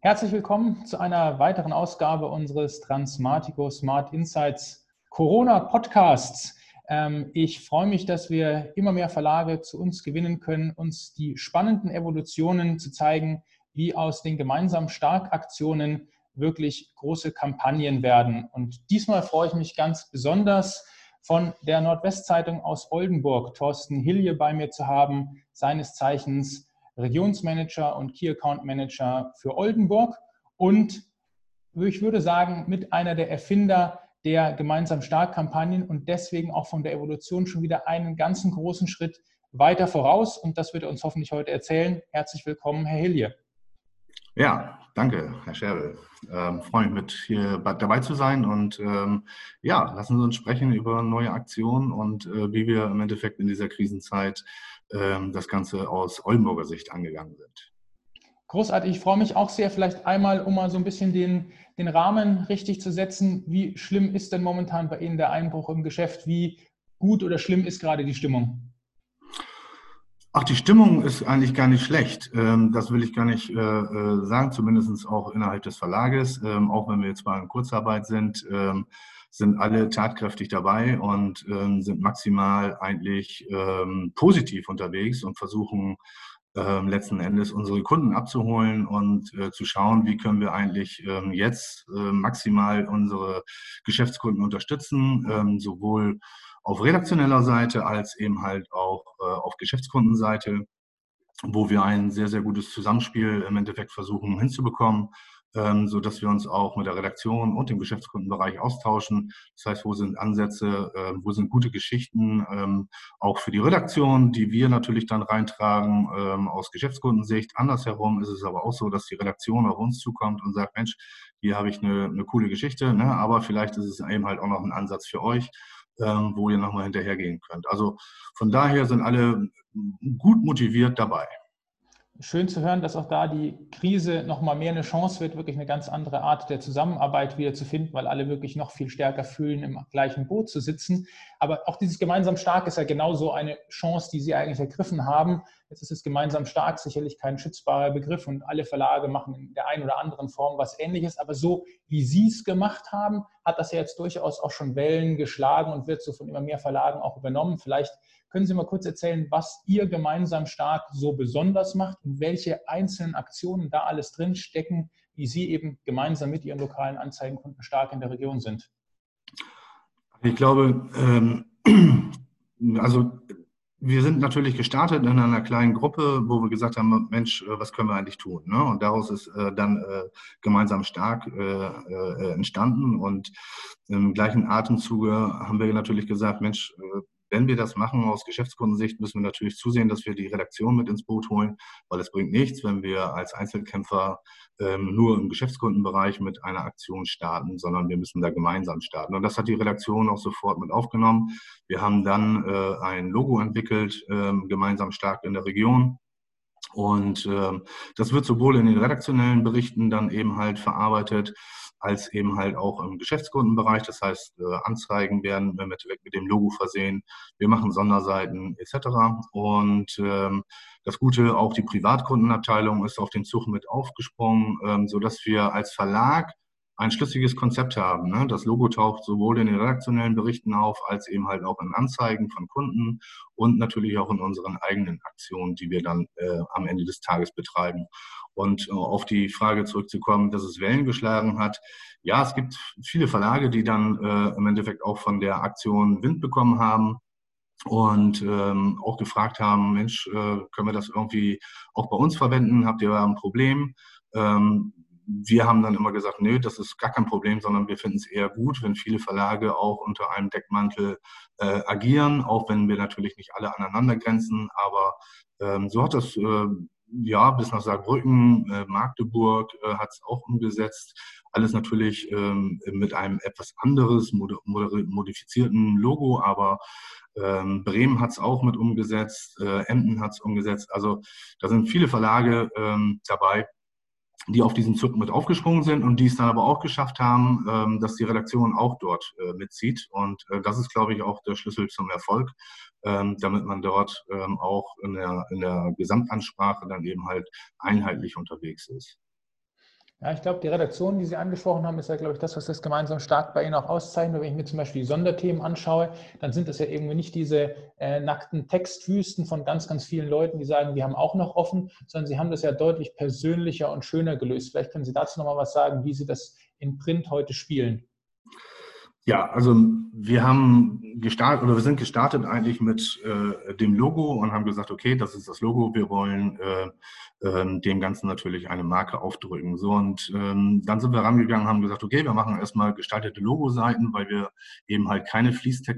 Herzlich willkommen zu einer weiteren Ausgabe unseres Transmatico Smart Insights Corona Podcasts. Ich freue mich, dass wir immer mehr Verlage zu uns gewinnen können, uns die spannenden Evolutionen zu zeigen, wie aus den gemeinsamen Starkaktionen wirklich große Kampagnen werden. Und diesmal freue ich mich ganz besonders, von der Nordwestzeitung aus Oldenburg Thorsten Hilje bei mir zu haben, seines Zeichens Regionsmanager und Key Account Manager für Oldenburg und ich würde sagen, mit einer der Erfinder der gemeinsam Stark-Kampagnen und deswegen auch von der Evolution schon wieder einen ganzen großen Schritt weiter voraus. Und das wird er uns hoffentlich heute erzählen. Herzlich willkommen, Herr Hilje. Ja, danke, Herr Scherl. Freue mich, mit hier dabei zu sein und lassen Sie uns sprechen über neue Aktionen und wie wir im Endeffekt in dieser Krisenzeit das Ganze aus Oldenburger Sicht angegangen sind. Großartig, ich freue mich auch sehr, vielleicht einmal, um mal so ein bisschen den Rahmen richtig zu setzen. Wie schlimm ist denn momentan bei Ihnen der Einbruch im Geschäft? Wie gut oder schlimm ist gerade die Stimmung? Ach, die Stimmung ist eigentlich gar nicht schlecht. Das will ich gar nicht sagen, zumindest auch innerhalb des Verlages. Auch wenn wir jetzt mal in Kurzarbeit sind, sind alle tatkräftig dabei und sind maximal eigentlich positiv unterwegs und versuchen letzten Endes unsere Kunden abzuholen und zu schauen, wie können wir eigentlich jetzt maximal unsere Geschäftskunden unterstützen, sowohl auf redaktioneller Seite als eben halt auch auf Geschäftskundenseite, wo wir ein sehr, sehr gutes Zusammenspiel im Endeffekt versuchen hinzubekommen, so dass wir uns auch mit der Redaktion und dem Geschäftskundenbereich austauschen. Das heißt, wo sind Ansätze, wo sind gute Geschichten, auch für die Redaktion, die wir natürlich dann reintragen aus Geschäftskundensicht. Andersherum ist es aber auch so, dass die Redaktion auf uns zukommt und sagt, Mensch, hier habe ich eine coole Geschichte, ne? Aber vielleicht ist es eben halt auch noch ein Ansatz für euch, wo ihr nochmal hinterhergehen könnt. Also von daher sind alle gut motiviert dabei. Schön zu hören, dass auch da die Krise noch mal mehr eine Chance wird, wirklich eine ganz andere Art der Zusammenarbeit wieder zu finden, weil alle wirklich noch viel stärker fühlen, im gleichen Boot zu sitzen. Aber auch dieses gemeinsam stark ist ja genauso eine Chance, die Sie eigentlich ergriffen haben. Jetzt ist es gemeinsam stark sicherlich kein schützbarer Begriff und alle Verlage machen in der einen oder anderen Form was Ähnliches. Aber so wie Sie es gemacht haben, hat das ja jetzt durchaus auch schon Wellen geschlagen und wird so von immer mehr Verlagen auch übernommen. Vielleicht können Sie mal kurz erzählen, was ihr gemeinsam stark so besonders macht und welche einzelnen Aktionen da alles drin stecken, wie Sie eben gemeinsam mit Ihren lokalen Anzeigenkunden stark in der Region sind? Ich glaube, also wir sind natürlich gestartet in einer kleinen Gruppe, wo wir gesagt haben, Mensch, was können wir eigentlich tun? Ne? Und daraus ist dann gemeinsam stark entstanden. Und im gleichen Atemzuge haben wir natürlich gesagt, Mensch, wenn wir das machen aus Geschäftskundensicht, müssen wir natürlich zusehen, dass wir die Redaktion mit ins Boot holen, weil es bringt nichts, wenn wir als Einzelkämpfer nur im Geschäftskundenbereich mit einer Aktion starten, sondern wir müssen da gemeinsam starten. Und das hat die Redaktion auch sofort mit aufgenommen. Wir haben dann ein Logo entwickelt, gemeinsam stark in der Region. Und das wird sowohl in den redaktionellen Berichten dann eben halt verarbeitet, als eben halt auch im Geschäftskundenbereich. Das heißt, Anzeigen werden mit dem Logo versehen. Wir machen Sonderseiten etc. Und das Gute, auch die Privatkundenabteilung ist auf den Zug mit aufgesprungen, sodass wir als Verlag ein schlüssiges Konzept haben. Ne? Das Logo taucht sowohl in den redaktionellen Berichten auf, als eben halt auch in Anzeigen von Kunden und natürlich auch in unseren eigenen Aktionen, die wir dann am Ende des Tages betreiben. Und auf die Frage zurückzukommen, dass es Wellen geschlagen hat. Ja, es gibt viele Verlage, die dann im Endeffekt auch von der Aktion Wind bekommen haben und auch gefragt haben, Mensch, können wir das irgendwie auch bei uns verwenden? Habt ihr da ein Problem? Wir haben dann immer gesagt, nö, das ist gar kein Problem, sondern wir finden es eher gut, wenn viele Verlage auch unter einem Deckmantel agieren, auch wenn wir natürlich nicht alle aneinander grenzen. Aber so hat das ja bis nach Saarbrücken, Magdeburg hat es auch umgesetzt. Alles natürlich mit einem etwas anderes, modifizierten Logo, aber Bremen hat es auch mit umgesetzt, Emden hat es umgesetzt. Also da sind viele Verlage dabei, die auf diesen Zug mit aufgesprungen sind und die es dann aber auch geschafft haben, dass die Redaktion auch dort mitzieht. Und das ist, glaube ich, auch der Schlüssel zum Erfolg, damit man dort auch in der Gesamtansprache dann eben halt einheitlich unterwegs ist. Ja, ich glaube, die Redaktion, die Sie angesprochen haben, ist ja, glaube ich, das, was das gemeinsam stark bei Ihnen auch auszeichnet. Wenn ich mir zum Beispiel die Sonderthemen anschaue, dann sind das ja irgendwie nicht diese nackten Textwüsten von ganz, ganz vielen Leuten, die sagen, die haben auch noch offen, sondern Sie haben das ja deutlich persönlicher und schöner gelöst. Vielleicht können Sie dazu nochmal was sagen, wie Sie das in Print heute spielen. Ja, also wir haben gestartet oder wir sind gestartet eigentlich mit dem Logo und haben gesagt, okay, das ist das Logo, wir wollen dem Ganzen natürlich eine Marke aufdrücken. So, und dann sind wir rangegangen, haben gesagt, okay, wir machen erstmal gestaltete Logoseiten, weil wir eben halt keine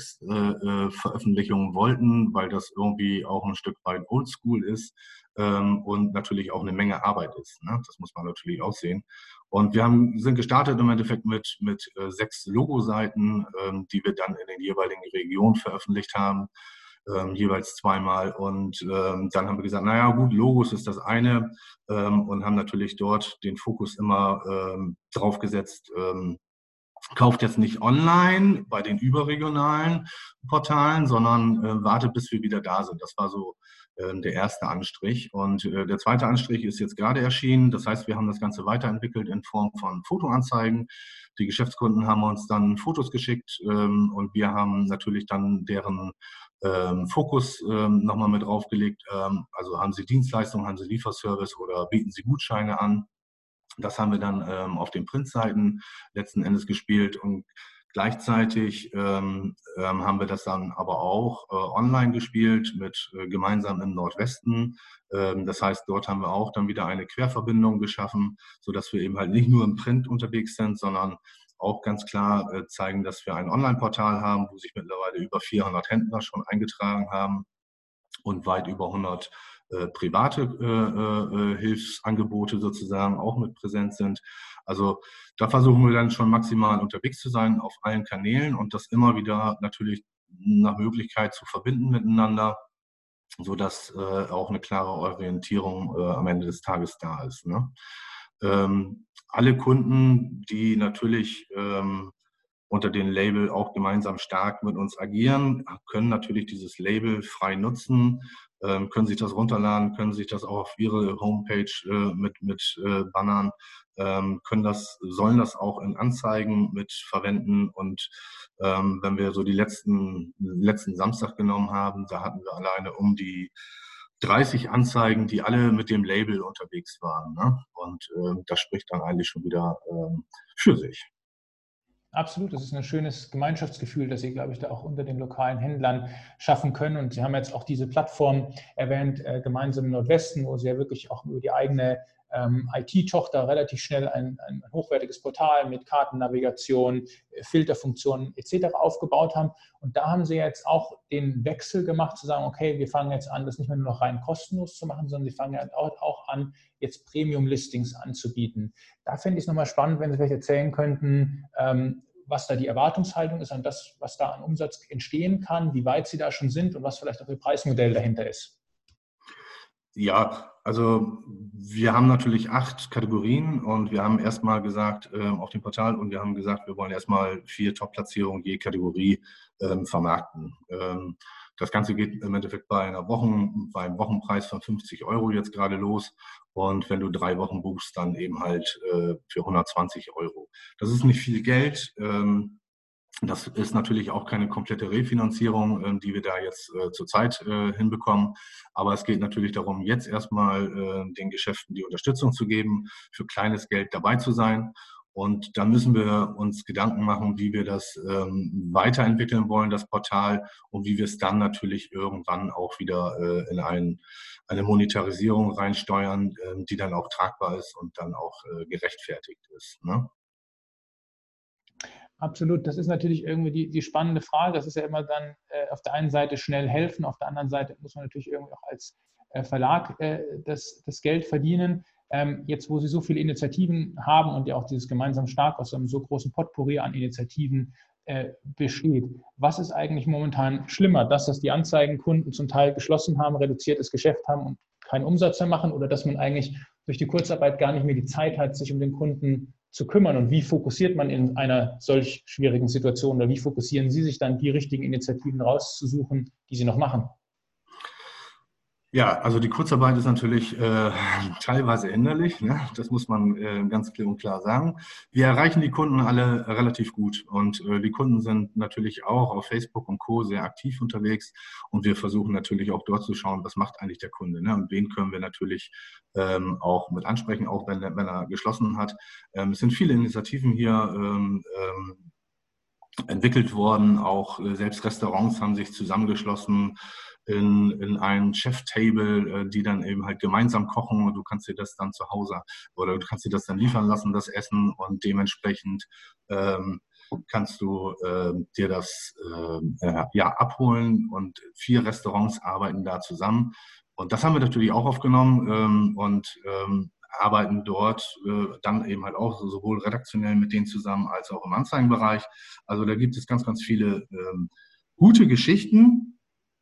Fließtext-Veröffentlichungen wollten, weil das irgendwie auch ein Stück weit oldschool ist und natürlich auch eine Menge Arbeit ist. Ne? Das muss man natürlich auch sehen. Und sind gestartet im Endeffekt mit 6 Logoseiten, die wir dann in den jeweiligen Regionen veröffentlicht haben, jeweils zweimal. Und dann haben wir gesagt, naja gut, Logos ist das eine und haben natürlich dort den Fokus immer drauf gesetzt, kauft jetzt nicht online bei den überregionalen Portalen, sondern wartet, bis wir wieder da sind. Das war so der erste Anstrich. Und der zweite Anstrich ist jetzt gerade erschienen. Das heißt, wir haben das Ganze weiterentwickelt in Form von Fotoanzeigen. Die Geschäftskunden haben uns dann Fotos geschickt und wir haben natürlich dann deren Fokus nochmal mit draufgelegt. Also haben Sie Dienstleistungen, haben Sie Lieferservice oder bieten Sie Gutscheine an? Das haben wir dann auf den Printseiten letzten Endes gespielt und gleichzeitig haben wir das dann aber auch online gespielt mit gemeinsam im Nordwesten. Das heißt, dort haben wir auch dann wieder eine Querverbindung geschaffen, sodass wir eben halt nicht nur im Print unterwegs sind, sondern auch ganz klar zeigen, dass wir ein Online-Portal haben, wo sich mittlerweile über 400 Händler schon eingetragen haben und weit über 100 private Hilfsangebote sozusagen auch mit präsent sind. Also da versuchen wir dann schon maximal unterwegs zu sein auf allen Kanälen und das immer wieder natürlich nach Möglichkeit zu verbinden miteinander, sodass auch eine klare Orientierung am Ende des Tages da ist. Ne? Alle Kunden, die natürlich unter dem Label auch gemeinsam stark mit uns agieren, können natürlich dieses Label frei nutzen, können sich das runterladen, können sich das auch auf ihre Homepage mit Bannern, sollen das auch in Anzeigen mit verwenden. Und wenn wir so die letzten Samstag genommen haben, da hatten wir alleine um die 30 Anzeigen, die alle mit dem Label unterwegs waren. Ne? Und das spricht dann eigentlich schon wieder für sich. Absolut, das ist ein schönes Gemeinschaftsgefühl, das Sie, glaube ich, da auch unter den lokalen Händlern schaffen können. Und Sie haben jetzt auch diese Plattform erwähnt, gemeinsam im Nordwesten, wo Sie ja wirklich auch über die eigene IT-Tochter relativ schnell ein hochwertiges Portal mit Kartennavigation, Filterfunktionen etc. aufgebaut haben. Und da haben Sie jetzt auch den Wechsel gemacht, zu sagen, okay, wir fangen jetzt an, das nicht mehr nur noch rein kostenlos zu machen, sondern Sie fangen ja auch an, jetzt Premium-Listings anzubieten. Da fände ich es nochmal spannend, wenn Sie vielleicht erzählen könnten, was da die Erwartungshaltung ist an das, was da an Umsatz entstehen kann, wie weit Sie da schon sind und was vielleicht auch Ihr Preismodell dahinter ist. Ja, also wir haben natürlich 8 Kategorien und wir haben erstmal gesagt auf dem Portal und wir haben gesagt, wir wollen erstmal 4 Top-Platzierungen je Kategorie vermarkten. Das Ganze geht im Endeffekt bei einem Wochenpreis von 50 € jetzt gerade los. Und wenn du 3 Wochen buchst, dann eben halt für 120 €. Das ist nicht viel Geld. Das ist natürlich auch keine komplette Refinanzierung, die wir da jetzt zurzeit hinbekommen. Aber es geht natürlich darum, jetzt erstmal den Geschäften die Unterstützung zu geben, für kleines Geld dabei zu sein. Und dann müssen wir uns Gedanken machen, wie wir das weiterentwickeln wollen, das Portal, und wie wir es dann natürlich irgendwann auch wieder in eine Monetarisierung reinsteuern, die dann auch tragbar ist und dann auch gerechtfertigt ist. Ne? Absolut, das ist natürlich irgendwie die spannende Frage. Das ist ja immer dann auf der einen Seite schnell helfen, auf der anderen Seite muss man natürlich irgendwie auch als Verlag das Geld verdienen. Jetzt, wo Sie so viele Initiativen haben und ja auch dieses gemeinsam stark aus einem so großen Potpourri an Initiativen besteht, was ist eigentlich momentan schlimmer? Dass die Anzeigenkunden zum Teil geschlossen haben, reduziertes Geschäft haben und keinen Umsatz mehr machen, oder dass man eigentlich durch die Kurzarbeit gar nicht mehr die Zeit hat, sich um den Kunden zu kümmern, und wie fokussiert man in einer solch schwierigen Situation, oder wie fokussieren Sie sich dann, die richtigen Initiativen rauszusuchen, die Sie noch machen? Ja, also die Kurzarbeit ist natürlich teilweise hinderlich, ne? Das muss man ganz klipp und klar sagen. Wir erreichen die Kunden alle relativ gut und die Kunden sind natürlich auch auf Facebook und Co. sehr aktiv unterwegs und wir versuchen natürlich auch dort zu schauen, was macht eigentlich der Kunde, ne? Und wen können wir natürlich auch mit ansprechen, auch wenn er geschlossen hat. Es sind viele Initiativen hier entwickelt worden. Auch selbst Restaurants haben sich zusammengeschlossen in ein Chef-Table, die dann eben halt gemeinsam kochen und du kannst dir das dann zu Hause oder du kannst dir das dann liefern lassen, das Essen und dementsprechend kannst du dir das ja abholen und 4 Restaurants arbeiten da zusammen. Und das haben wir natürlich auch aufgenommen und arbeiten dort dann eben halt auch sowohl redaktionell mit denen zusammen als auch im Anzeigenbereich. Also da gibt es ganz, ganz viele gute Geschichten.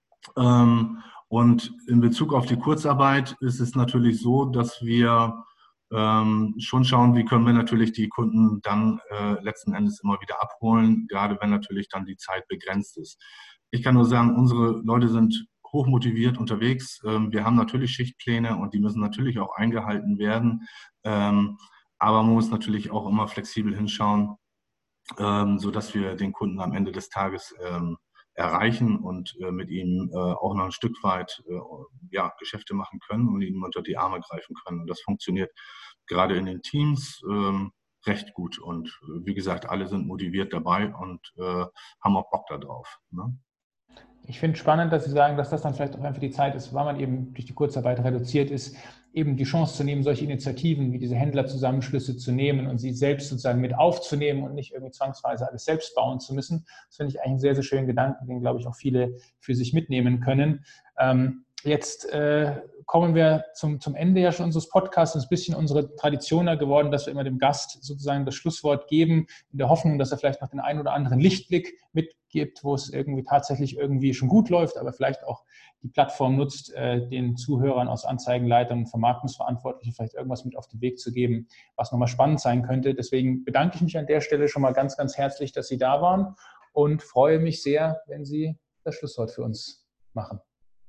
Und in Bezug auf die Kurzarbeit ist es natürlich so, dass wir schon schauen, wie können wir natürlich die Kunden dann letzten Endes immer wieder abholen, gerade wenn natürlich dann die Zeit begrenzt ist. Ich kann nur sagen, unsere Leute sind hochmotiviert unterwegs. Wir haben natürlich Schichtpläne und die müssen natürlich auch eingehalten werden. Aber man muss natürlich auch immer flexibel hinschauen, sodass wir den Kunden am Ende des Tages erreichen und mit ihm auch noch ein Stück weit ja, Geschäfte machen können und ihm unter die Arme greifen können. Und das funktioniert gerade in den Teams recht gut. Und wie gesagt, alle sind motiviert dabei und haben auch Bock darauf. Ne? Ich finde es spannend, dass Sie sagen, dass das dann vielleicht auch einfach die Zeit ist, weil man eben durch die Kurzarbeit reduziert ist, eben die Chance zu nehmen, solche Initiativen wie diese Händlerzusammenschlüsse zu nehmen und sie selbst sozusagen mit aufzunehmen und nicht irgendwie zwangsweise alles selbst bauen zu müssen. Das finde ich eigentlich einen sehr, sehr schönen Gedanken, den, glaube ich, auch viele für sich mitnehmen können. Jetzt kommen wir zum Ende ja schon unseres Podcasts. Es ist ein bisschen unsere Tradition da geworden, dass wir immer dem Gast sozusagen das Schlusswort geben, in der Hoffnung, dass er vielleicht noch den einen oder anderen Lichtblick mitgibt, wo es irgendwie tatsächlich irgendwie schon gut läuft, aber vielleicht auch die Plattform nutzt, den Zuhörern aus Anzeigenleitern und Vermarktungsverantwortlichen vielleicht irgendwas mit auf den Weg zu geben, was nochmal spannend sein könnte. Deswegen bedanke ich mich an der Stelle schon mal ganz, ganz herzlich, dass Sie da waren und freue mich sehr, wenn Sie das Schlusswort für uns machen.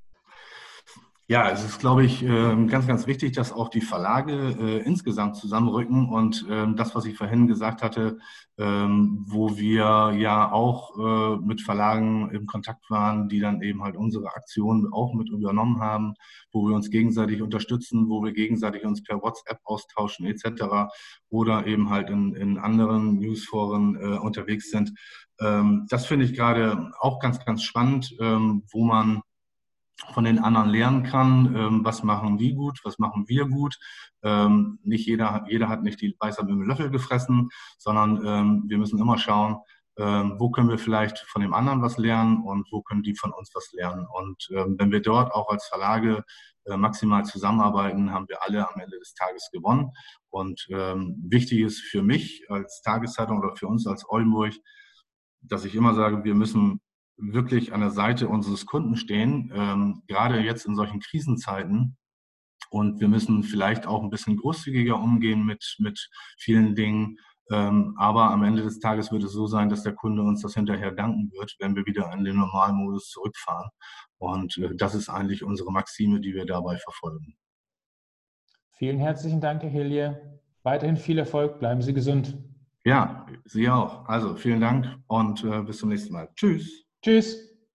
Ja, es ist, glaube ich, ganz, ganz wichtig, dass auch die Verlage insgesamt zusammenrücken und das, was ich vorhin gesagt hatte, wo wir ja auch mit Verlagen im Kontakt waren, die dann eben halt unsere Aktionen auch mit übernommen haben, wo wir uns gegenseitig unterstützen, wo wir gegenseitig uns per WhatsApp austauschen etc. oder eben halt in anderen Newsforen unterwegs sind. Das finde ich gerade auch ganz, ganz spannend, wo man von den anderen lernen kann, was machen die gut, was machen wir gut. Nicht jeder hat nicht die Weisheit mit dem Löffel gefressen, sondern wir müssen immer schauen, wo können wir vielleicht von dem anderen was lernen und wo können die von uns was lernen. Und wenn wir dort auch als Verlage maximal zusammenarbeiten, haben wir alle am Ende des Tages gewonnen. Und wichtig ist für mich als Tageszeitung oder für uns als Oldenburg, dass ich immer sage, wir müssen wirklich an der Seite unseres Kunden stehen, gerade jetzt in solchen Krisenzeiten. Und wir müssen vielleicht auch ein bisschen großzügiger umgehen mit vielen Dingen. Aber am Ende des Tages wird es so sein, dass der Kunde uns das hinterher danken wird, wenn wir wieder in den Normalmodus zurückfahren. Und das ist eigentlich unsere Maxime, die wir dabei verfolgen. Vielen herzlichen Dank, Herr Hilje. Weiterhin viel Erfolg. Bleiben Sie gesund. Ja, Sie auch. Also vielen Dank und bis zum nächsten Mal. Tschüss. Tschüss.